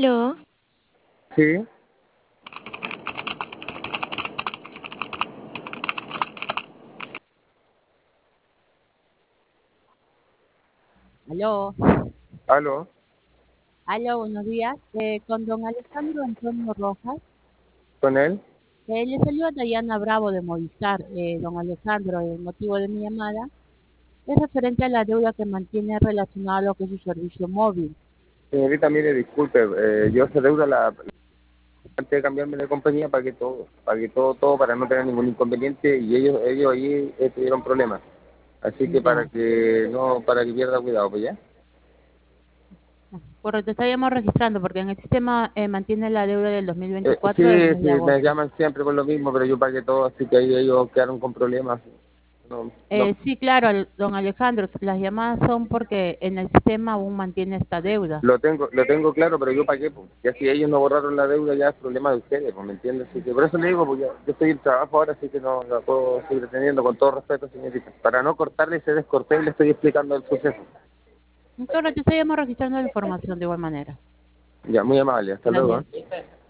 Aló, Sí, Aló, aló, aló, buenos días. Con don Alejandro Antonio Rojas, con él. le salió a Dayana Bravo de Movistar. Don Alejandro, el motivo de mi llamada es referente a la deuda que mantiene relacionada a lo que es su servicio móvil. Señorita, mire, disculpe, yo esa deuda antes de cambiarme de compañía pagué todo, para no tener ningún inconveniente y ellos ahí tuvieron problemas. Así que Ya, para que pierda cuidado, pues ya. correcto, estaríamos registrando porque en el sistema mantiene la deuda del 2024 del Sí, mes sí, de me agosto. llaman siempre por lo mismo, pero yo pagué todo, así que ahí ellos quedaron con problemas. No, no, Sí, claro, don Alejandro, las llamadas son porque en el sistema aún mantiene esta deuda. lo tengo claro, pero yo pagué, pues. Ya si ellos no borraron la deuda, ya es problema de ustedes, pues, ¿me entiendes? Así que por eso le digo, pues yo estoy en trabajo ahora, así que no la puedo seguir teniendo, con todo respeto, señorita. Para no cortarle ese descortés, le estoy explicando el suceso. Correcto, estaríamos registrando la información de igual manera. Ya, muy amable, hasta luego, Gracias. ¿eh?